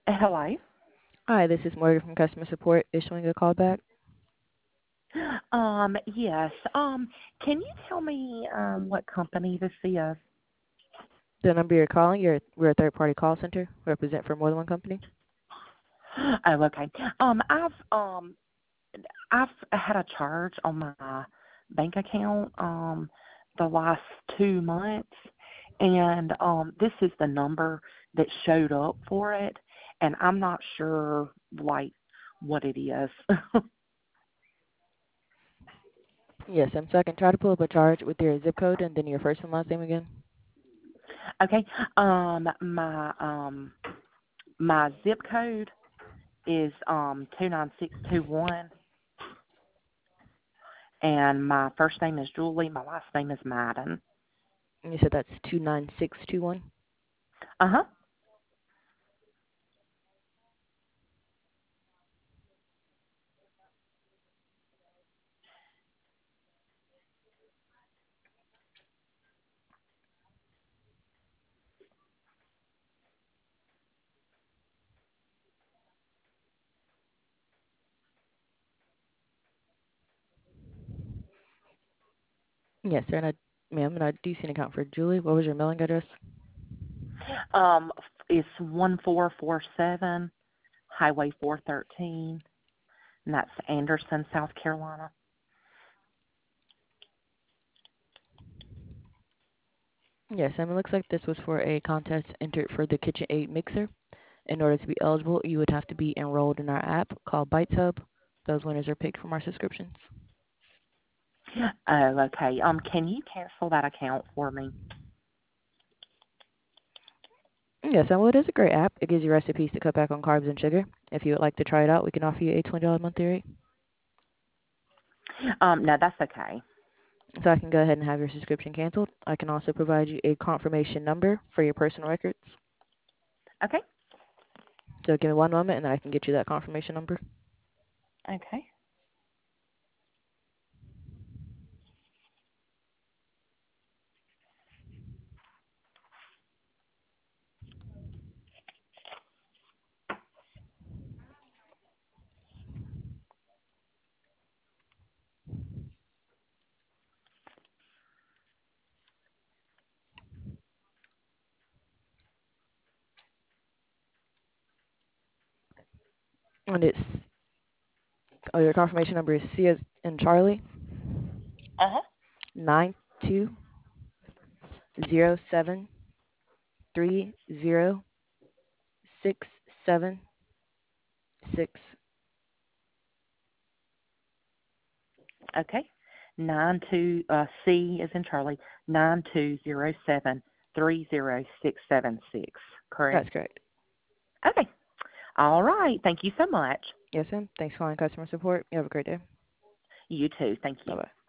Hello. Hi, this is Morgan from customer support issuing a call back. Yes. Can you tell me what company this is? The number you're calling, we're a third-party call center. We represent for more than one company. Oh, okay. I've had a charge on my bank account the last 2 months, and this is the number that showed up for it, and I'm not sure like what it is. Yes, so I can try to pull up a charge with your zip code and then your first and last name again. Okay. My zip code is 29621, and my first name is Julie. My last name is Madden. And you said that's 29621. Uh huh. Yes, sir, ma'am, and I do see an account for Julie. What was your mailing address? Um, it's 1447 Highway 413, and that's Anderson, South Carolina. Yes, it looks like this was for a contest entered for the KitchenAid mixer. In order to be eligible, you would have to be enrolled in our app called Bites Hub. Those winners are picked from our subscriptions. Oh, okay. Can you cancel that account for me? Yes, and well, it is a great app. It gives you recipes to cut back on carbs and sugar. If you would like to try it out, we can offer you a $20 monthly rate. No, that's okay. So I can go ahead and have your subscription canceled. I can also provide you a confirmation number for your personal records. Okay. So give me one moment and then I can get you that confirmation number. Okay. And your confirmation number is C as in Charlie, Uh huh. 9207306766. Okay. C is in Charlie, 920730676. That's Correct. correct. Okay. All right. Thank you so much. Yes, ma'am. Thanks for calling customer support. You have a great day. You too. Thank Bye you. bye.